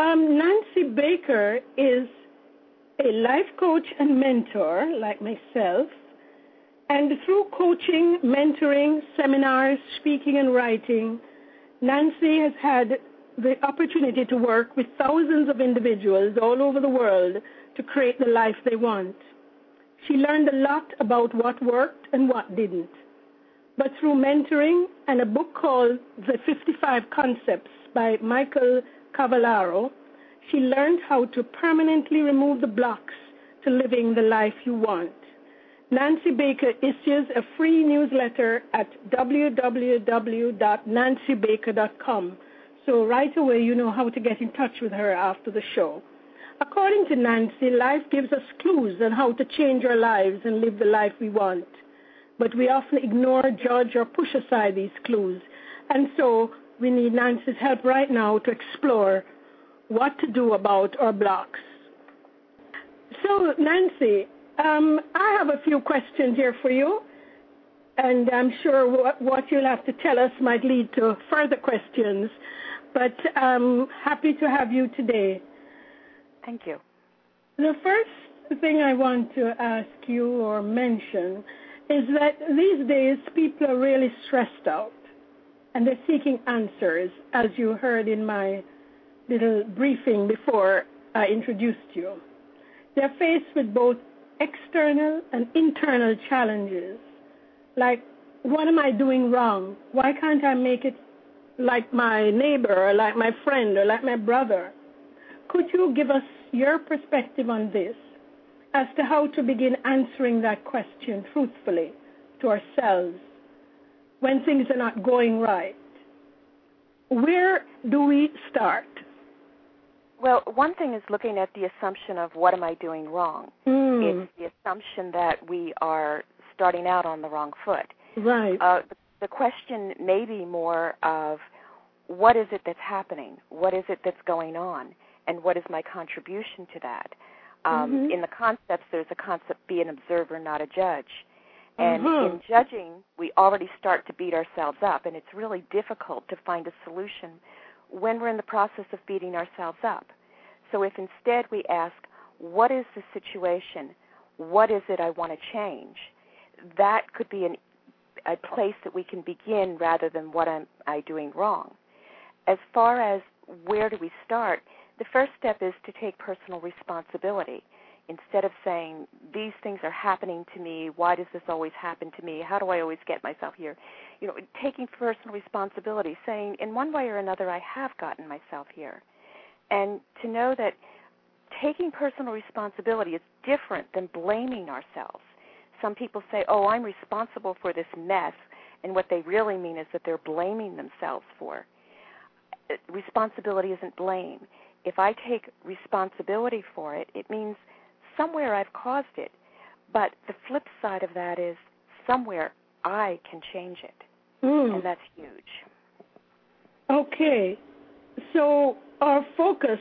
Nancy Baker is a life coach and mentor like myself. And through coaching, mentoring, seminars, speaking, and writing, Nancy has had the opportunity to work with thousands of individuals all over the world to create the life they want. She learned a lot about what worked and what didn't. But through mentoring and a book called The 55 Concepts by Michael Cavallaro, she learned how to permanently remove the blocks to living the life you want. Nancy Baker issues a free newsletter at www.nancybaker.com. So right away you know how to get in touch with her after the show. According to Nancy, life gives us clues on how to change our lives and live the life we want. But we often ignore, judge, or push aside these clues. And so we need Nancy's help right now to explore what to do about our blocks. So, Nancy, I have a few questions here for you, and I'm sure what you'll have to tell us might lead to further questions, but I'm happy to have you today. Thank you. The first thing I want to ask you or mention is that these days people are really stressed out, and they're seeking answers, as you heard in my little briefing before I introduced you. They're faced with both external and internal challenges, like, what am I doing wrong? Why can't I make it like my neighbor or like my friend or like my brother? Could you give us your perspective on this as to how to begin answering that question truthfully to ourselves when things are not going right? Where do we start? Well, one thing is looking at the assumption of what am I doing wrong. It's the assumption that we are starting out on the wrong foot. Right. The question may be more of what is it that's happening? What is it that's going on? And what is my contribution to that? In the concepts, there's a concept, be an observer, not a judge. And in judging, we already start to beat ourselves up, and it's really difficult to find a solution when we're in the process of beating ourselves up. So if instead we ask, what is the situation? What is it I want to change? That could be a place that we can begin rather than what am I doing wrong. As far as where do we start, the first step is to take personal responsibility. Instead of saying, these things are happening to me, why does this always happen to me, how do I always get myself here? Taking personal responsibility, saying, in one way or another, I have gotten myself here. And to know that taking personal responsibility is different than blaming ourselves. Some people say, oh, I'm responsible for this mess, and what they really mean is that they're blaming themselves for. Responsibility isn't blame. If I take responsibility for it, it means somewhere I've caused it. But the flip side of that is somewhere I can change it. And that's huge. Okay. So our focus,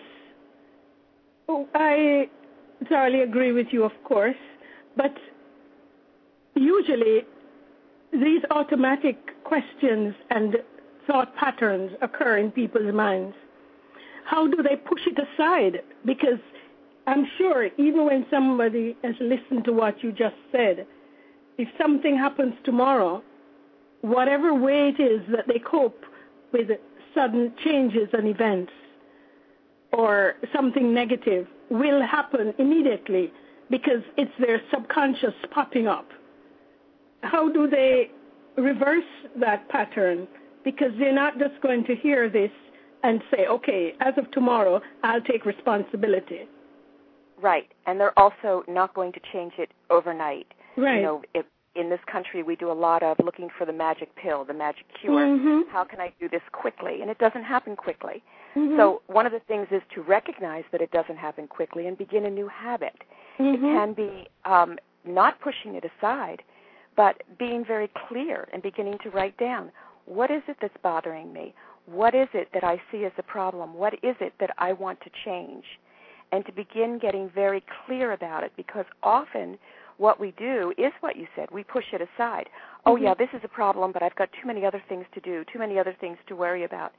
I entirely agree with you, of course, but usually these automatic questions and thought patterns occur in people's minds. How do they push it aside? Because I'm sure even when somebody has listened to what you just said, if something happens tomorrow, whatever way it is that they cope with sudden changes and events or something negative will happen immediately because it's their subconscious popping up. How do they reverse that pattern? Because they're not just going to hear this and say, okay, as of tomorrow, I'll take responsibility. Right, and they're also not going to change it overnight. Right. In this country, we do a lot of looking for the magic pill, the magic cure. How can I do this quickly? And it doesn't happen quickly. So one of the things is to recognize that it doesn't happen quickly and begin a new habit. It can be not pushing it aside, but being very clear and beginning to write down, what is it that's bothering me? What is it that I see as a problem? What is it that I want to change? And to begin getting very clear about it, because often what we do is what you said. We push it aside. Oh, yeah, this is a problem, but I've got too many other things to do, too many other things to worry about.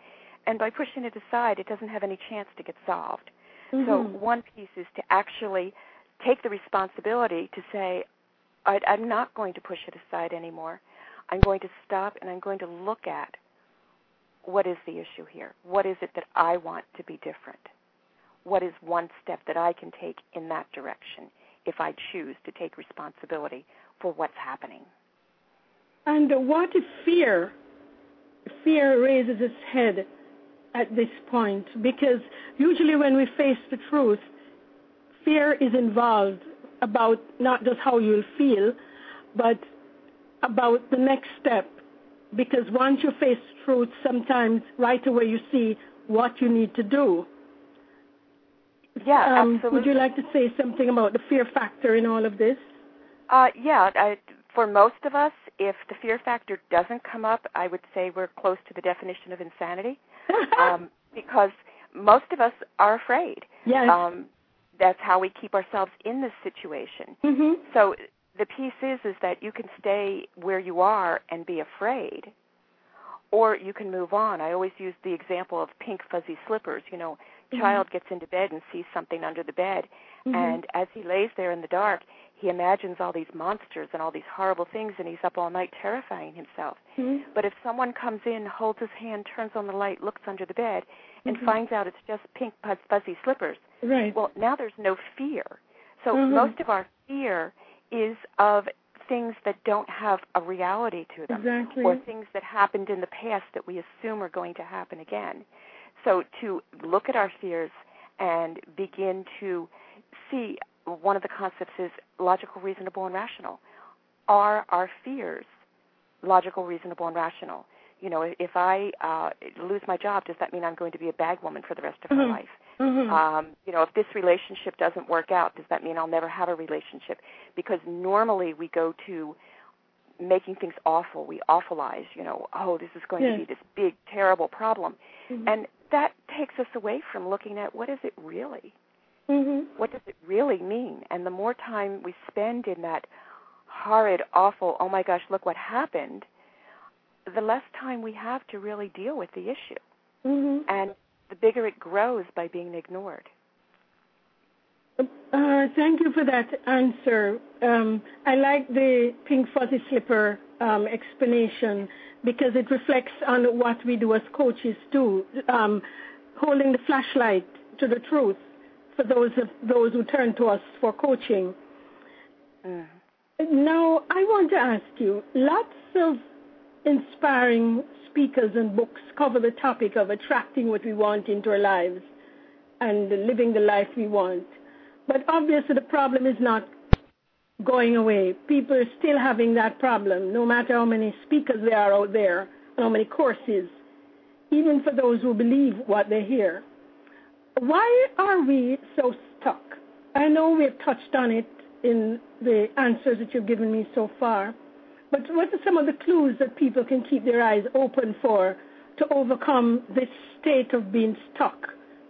And by pushing it aside, it doesn't have any chance to get solved. Mm-hmm. So one piece is to actually take the responsibility to say, I'm not going to push it aside anymore. I'm going to stop and I'm going to look at what is the issue here. What is it that I want to be different? What is one step that I can take in that direction if I choose to take responsibility for what's happening? And what if fear raises its head at this point? Because usually when we face the truth, fear is involved about not just how you'll feel, but about the next step. Because once you face the truth, sometimes right away you see what you need to do. Yeah, absolutely. Would you like to say something about the fear factor in all of this? For most of us, if the fear factor doesn't come up, I would say we're close to the definition of insanity, because most of us are afraid. Yes. That's how we keep ourselves in this situation. Mm-hmm. So the piece is that you can stay where you are and be afraid, or you can move on. I always use the example of pink fuzzy slippers. You know, child gets into bed and sees something under the bed, and as he lays there in the dark, he imagines all these monsters and all these horrible things, and he's up all night terrifying himself. But if someone comes in, holds his hand, turns on the light, looks under the bed, and finds out it's just pink fuzzy slippers, right. Well, now there's no fear. So most of our fear is of things that don't have a reality to them, exactly. or things that happened in the past that we assume are going to happen again. So to look at our fears and begin to see, one of the concepts is logical, reasonable, and rational. Are our fears logical, reasonable, and rational? You know, if I lose my job, does that mean I'm going to be a bag woman for the rest of my life? You know, if this relationship doesn't work out, does that mean I'll never have a relationship? Because normally we go to making things awful. We awfulize, you know, oh, this is going to be this big, terrible problem. And that takes us away from looking at what is it really? What does it really mean? And the more time we spend in that horrid, awful, oh my gosh, look what happened, the less time we have to really deal with the issue. And the bigger it grows by being ignored. Thank you for that answer. I like the pink fuzzy slipper explanation because it reflects on what we do as coaches too, holding the flashlight to the truth for those who turn to us for coaching. Now, I want to ask you, lots of inspiring speakers and books cover the topic of attracting what we want into our lives and living the life we want. But obviously the problem is not going away. People are still having that problem, no matter how many speakers there are out there, and how many courses, even for those who believe what they hear. Why are we so stuck? I know we've touched on it in the answers that you've given me so far, but what are some of the clues that people can keep their eyes open for to overcome this state of being stuck?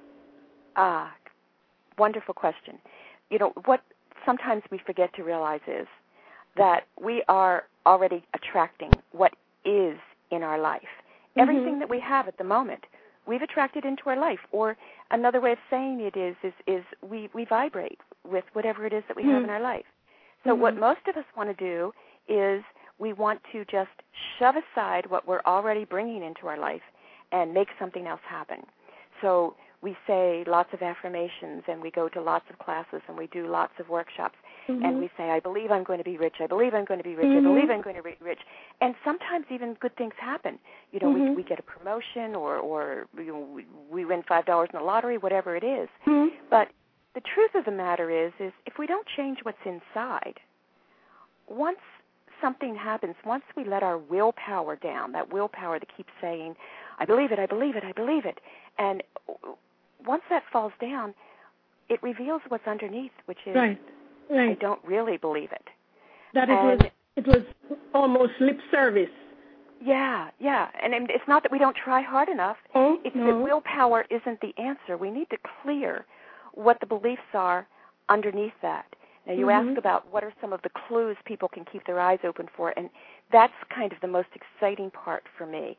Wonderful question. You know, what sometimes we forget to realize is that we are already attracting what is in our life. Everything that we have at the moment, we've attracted into our life. Or another way of saying it is we vibrate with whatever it is that we have in our life. So what most of us want to do is we want to just shove aside what we're already bringing into our life and make something else happen. So we say lots of affirmations, and we go to lots of classes, and we do lots of workshops, and we say, I believe I'm going to be rich, I believe I'm going to be rich, I believe I'm going to be rich. And sometimes even good things happen. You know, we get a promotion, or you know, we win $5 in the lottery, whatever it is. But the truth of the matter is if we don't change what's inside, once something happens, once we let our willpower down, that willpower that keeps saying, I believe it, I believe it, I believe it, and once that falls down, it reveals what's underneath, which is, I don't really believe it. That it was almost lip service. Yeah, and it's not that we don't try hard enough. It's that willpower isn't the answer. We need to clear what the beliefs are underneath that. Now, you ask about what are some of the clues people can keep their eyes open for, and that's kind of the most exciting part for me,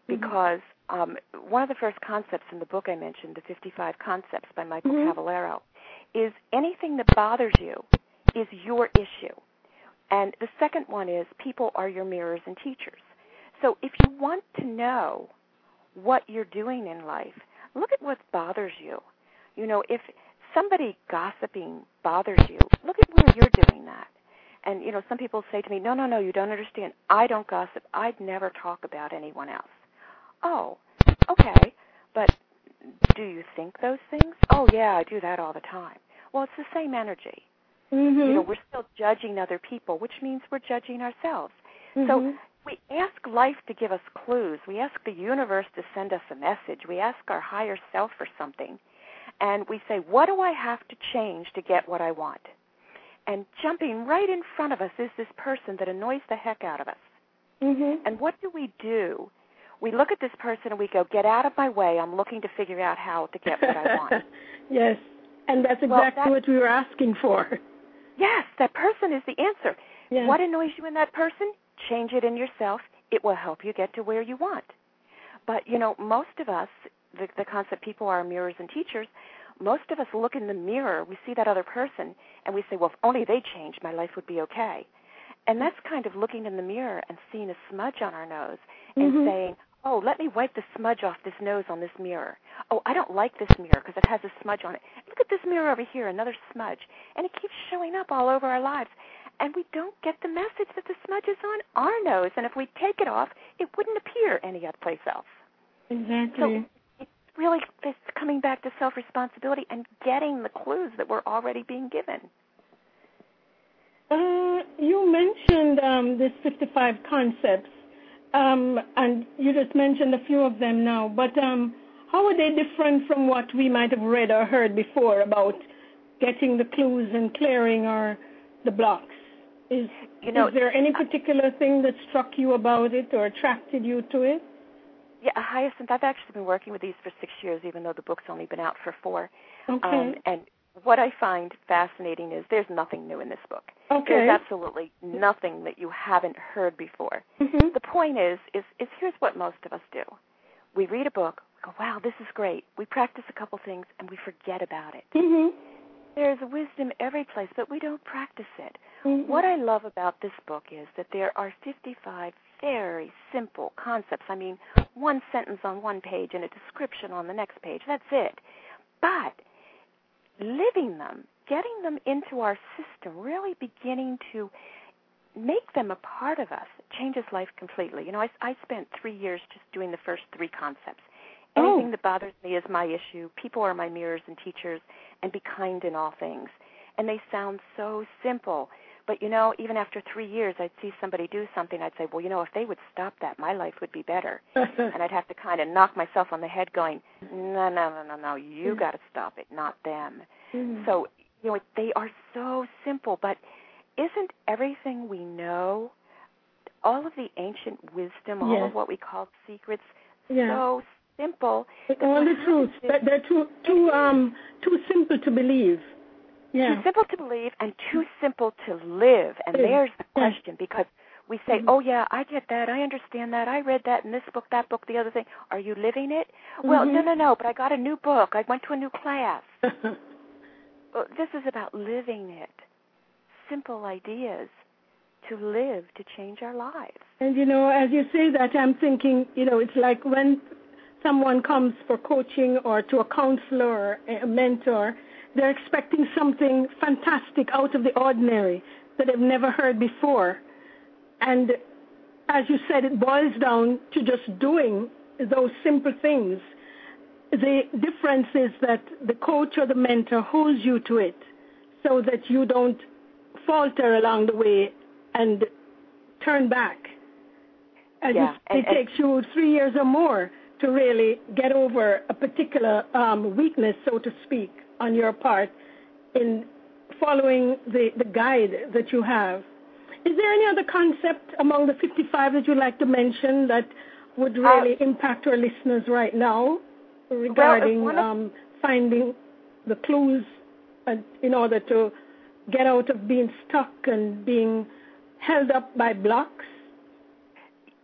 because one of the first concepts in the book I mentioned, the 55 Concepts by Michael Cavallaro, is anything that bothers you is your issue. And the second one is people are your mirrors and teachers. So if you want to know what you're doing in life, look at what bothers you. You know, if somebody gossiping bothers you, look at where you're doing that. And, you know, some people say to me, no, you don't understand. I don't gossip. I'd never talk about anyone else. Oh, okay, but do you think those things? Oh, yeah, I do that all the time. Well, it's the same energy. You know, we're still judging other people, which means we're judging ourselves. So we ask life to give us clues. We ask the universe to send us a message. We ask our higher self for something. And we say, what do I have to change to get what I want? And jumping right in front of us is this person that annoys the heck out of us. And what do? We look at this person and we go, get out of my way. I'm looking to figure out how to get what I want. Yes, and that's exactly what we were asking for. Yes, that person is the answer. Yes. What annoys you in that person? Change it in yourself. It will help you get to where you want. But, you know, most of us, the concept people are mirrors and teachers, most of us look in the mirror, we see that other person, and we say, well, if only they changed, my life would be okay. And that's kind of looking in the mirror and seeing a smudge on our nose and saying, oh, let me wipe the smudge off this nose on this mirror. Oh, I don't like this mirror because it has a smudge on it. Look at this mirror over here, another smudge. And it keeps showing up all over our lives. And we don't get the message that the smudge is on our nose. And if we take it off, it wouldn't appear any other place else. Exactly. So it's really it's coming back to self-responsibility and getting the clues that we're already being given. You mentioned this 55 concepts, and you just mentioned a few of them now, but how are they different from what we might have read or heard before about getting the clues and clearing the blocks? Is there any particular thing that struck you about it or attracted you to it? Yeah, Hyacinth, I've actually been working with these for 6 years, even though the book's only been out for 4. Okay. And what I find fascinating is there's nothing new in this book. Okay. There's absolutely nothing that you haven't heard before. The point is here's what most of us do. We read a book, we go, wow, this is great. We practice a couple things, and we forget about it. There's wisdom every place, but we don't practice it. What I love about this book is that there are 55 very simple concepts. I mean, one sentence on one page and a description on the next page. That's it. But living them, getting them into our system, really beginning to make them a part of us, changes life completely. You know, I spent 3 years just doing the first 3 concepts. Anything that bothers me is my issue. People are my mirrors and teachers, and be kind in all things. And they sound so simple. But, you know, even after 3 years, I'd see somebody do something. I'd say, well, you know, if they would stop that, my life would be better. And I'd have to kind of knock myself on the head going, no, you got to stop it, not them. So, you know, they are so simple. But isn't everything we know, all of the ancient wisdom, all of what we call secrets, so simple? All the truths. They're too simple to believe. Too simple to believe and too simple to live. And there's the question, because we say, oh, yeah, I get that. I understand that. I read that in this book, that book, the other thing. Are you living it? Well, no, but I got a new book. I went to a new class. Well, this is about living it. Simple ideas to live, to change our lives. And, you know, as you say that, I'm thinking, you know, it's like when someone comes for coaching or to a counselor or a mentor, they're expecting something fantastic out of the ordinary that they've never heard before. And as you said, it boils down to just doing those simple things. The difference is that the coach or the mentor holds you to it so that you don't falter along the way and turn back. It takes you 3 years or more to really get over a particular weakness, so to speak, on your part in following the guide that you have. Is there any other concept among the 55 that you'd like to mention that would really impact our listeners right now regarding finding the clues in order to get out of being stuck and being held up by blocks?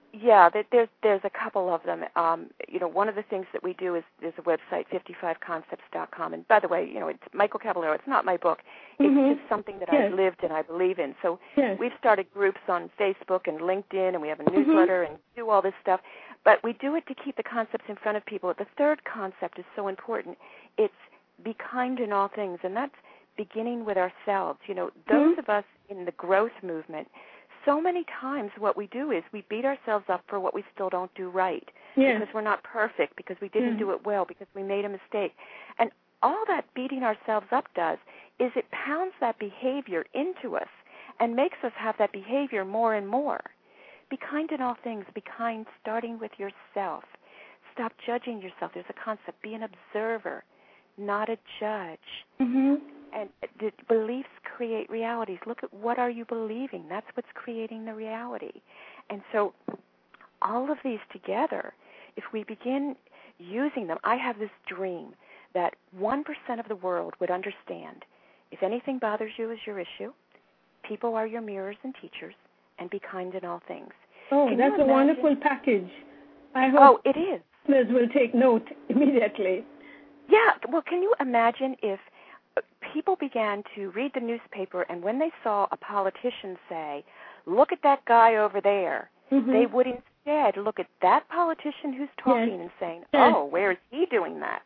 Yeah, there's a couple of them. One of the things that we do is there's a website, 55concepts.com. And by the way, it's Michael Caballero. It's not my book. It's just something that I've lived and I believe in. So we've started groups on Facebook and LinkedIn, and we have a newsletter and do all this stuff. But we do it to keep the concepts in front of people. The third concept is so important. It's be kind in all things, and that's beginning with ourselves. Those of us in the growth movement, so many times what we do is we beat ourselves up for what we still don't do right, because we're not perfect, because we didn't do it well, because we made a mistake. And all that beating ourselves up does is it pounds that behavior into us and makes us have that behavior more and more. Be kind in all things. Be kind starting with yourself. Stop judging yourself. There's a concept. Be an observer, not a judge. And the beliefs create realities. Look at what are you believing. That's what's creating the reality. And so all of these together, if we begin using them, I have this dream that 1% of the world would understand, if anything bothers you is your issue, people are your mirrors and teachers, and be kind in all things. Oh, that's a wonderful package. I hope it is. Listeners will take note immediately. Yeah, well, can you imagine if people began to read the newspaper, and when they saw a politician say, look at that guy over there, they would instead look at that politician who's talking and saying, oh, where is he doing that?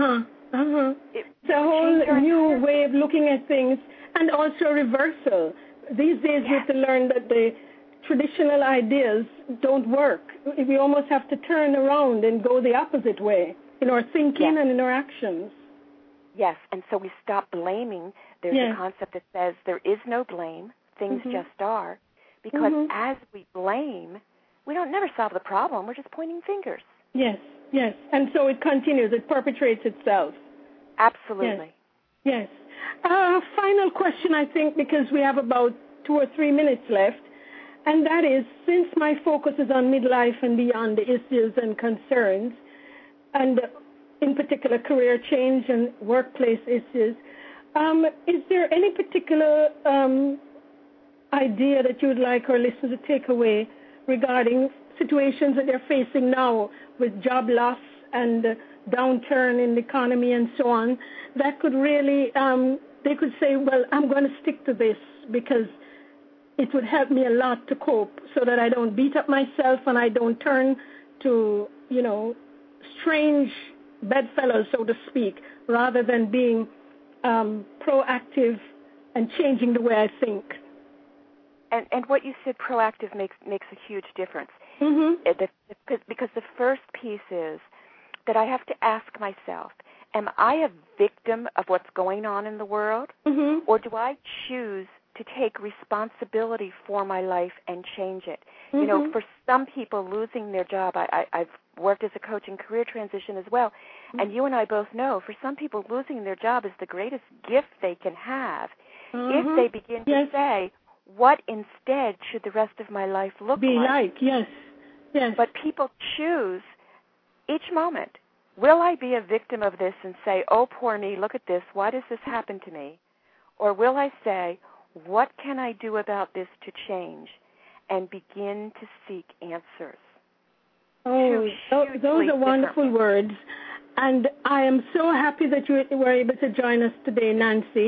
It's a whole new way of looking at things, and also reversal. These days we have to learn that the traditional ideas don't work. We almost have to turn around and go the opposite way in our thinking and in our actions. Yes, and so we stop blaming. There's a concept that says there is no blame. Things just are. Because as we blame, we don't never solve the problem. We're just pointing fingers. Yes. And so it continues. It perpetrates itself. Absolutely. Yes. Final question, I think, because we have about 2 or 3 minutes left. And that is, since my focus is on midlife and beyond, the issues and concerns, and in particular career change and workplace issues, is there any particular idea that you would like our listeners to take away regarding situations that they're facing now with job loss and downturn in the economy and so on, that could really, they could say, well, I'm going to stick to this because it would help me a lot to cope so that I don't beat up myself and I don't turn to, strange bedfellows, so to speak, rather than being proactive and changing the way I think. And what you said, proactive, makes a huge difference. Because the first piece is that I have to ask myself, am I a victim of what's going on in the world? Or do I choose to take responsibility for my life and change it? For some people, losing their job, I've worked as a coach in career transition as well, and you and I both know, for some people, losing their job is the greatest gift they can have if they begin to say, what instead should the rest of my life look like? Yes. But people choose each moment. Will I be a victim of this and say, oh, poor me, look at this, why does this happen to me? Or will I say, what can I do about this to change, and begin to seek answers? Oh, those are wonderful words. And I am so happy that you were able to join us today, Nancy.